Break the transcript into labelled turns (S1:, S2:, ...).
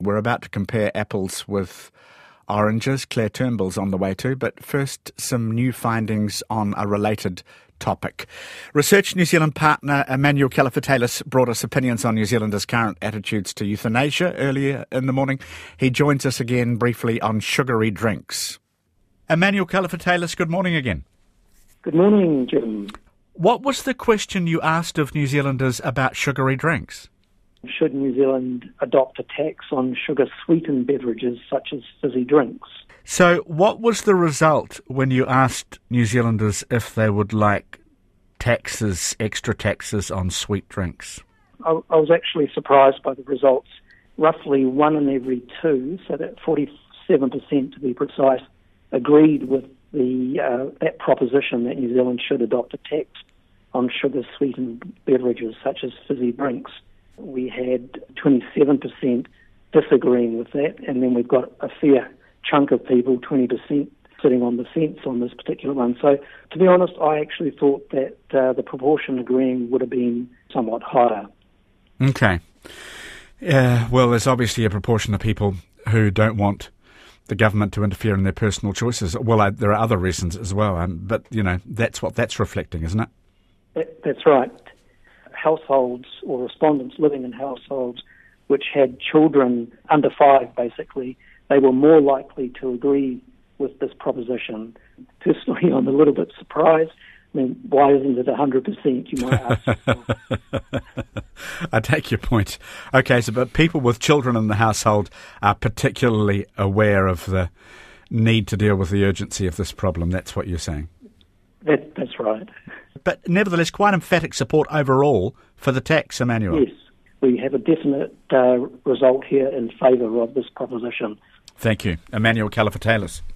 S1: We're about to compare apples with oranges. Claire Turnbull's on the way too, but first some new findings on a related topic. Research New Zealand partner Emmanuel Kalifotelis brought us opinions on New Zealanders' current attitudes to euthanasia earlier in the morning. He joins us again briefly on sugary drinks. Emmanuel Kalifotelis, good morning again.
S2: Good morning, Jim.
S1: What was the question you asked of New Zealanders about sugary drinks?
S2: Should New Zealand adopt a tax on sugar-sweetened beverages such as fizzy drinks?
S1: So what was the result when you asked New Zealanders if they would like taxes, extra taxes on sweet drinks?
S2: I was actually surprised by the results. Roughly 1 in every 2, so that 47% to be precise, agreed with that proposition that New Zealand should adopt a tax on sugar-sweetened beverages such as fizzy drinks. We had 27% disagreeing with that, and then we've got a fair chunk of people, 20%, sitting on the fence on this particular one. So, to be honest, I actually thought that the proportion agreeing would have been somewhat higher.
S1: Okay. Well, there's obviously a proportion of people who don't want the government to interfere in their personal choices. Well, there are other reasons as well, but, you know, that's what that's reflecting, isn't it?
S2: That's right. Households or respondents living in households which had children under 5, basically, they were more likely to agree with this proposition. Personally, I'm a little bit surprised. I mean, why isn't it 100%, you might ask?
S1: I take your point. Okay, so but people with children in the household are particularly aware of the need to deal with the urgency of this problem. That's what you're saying?
S2: That's right.
S1: But nevertheless, quite emphatic support overall for the tax, Emmanuel.
S2: Yes, we have a definite result here in favour of this proposition.
S1: Thank you. Emmanuel Kalifotelis.